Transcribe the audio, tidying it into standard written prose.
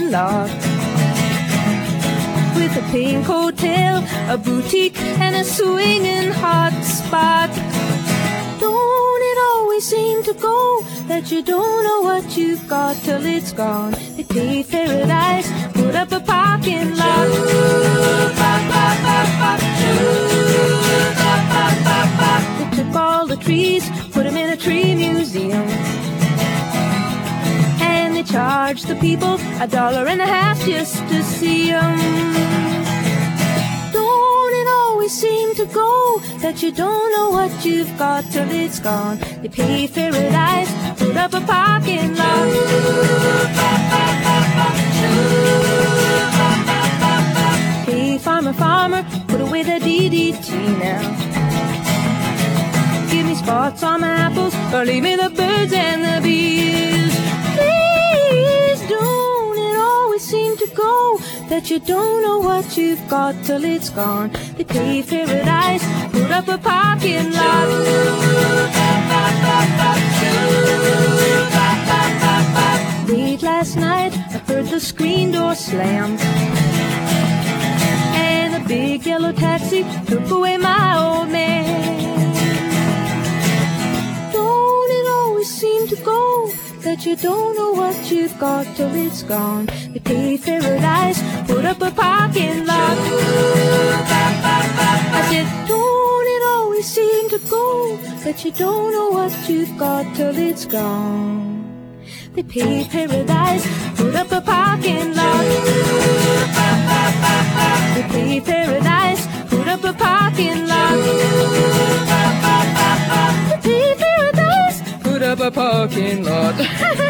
parking lot. With a pink hotel, a boutique, and a swinging hot spot. Don't it always seem to go that you don't know what you've got till it's gone? They paved paradise, put up a parking lot. They took all the trees, put them in a tree museum, and they charged the people $1.50 just to see them. Seem to go that you don't know what you've got till it's gone. They paved paradise, put up a parking lot. Hey, farmer, farmer, put away the DDT now. Give me spots on my apples, or leave me the birds and the bees. Please don't it always seem to go that you don't know what you've got till it's gone. They paved paradise, put up a parking lot. Late last night, I heard the screen door slam, and a big yellow taxi took away my old man. Don't it always seem to go that you don't know what you've got till it's gone? They paved paradise, put up a parking lot. I said, don't it always seem to go that you don't know what you've got till it's gone? They paved paradise, put up a parking lot. They paved paradise, put up a parking lot. They paved paradise, put up a parking lot.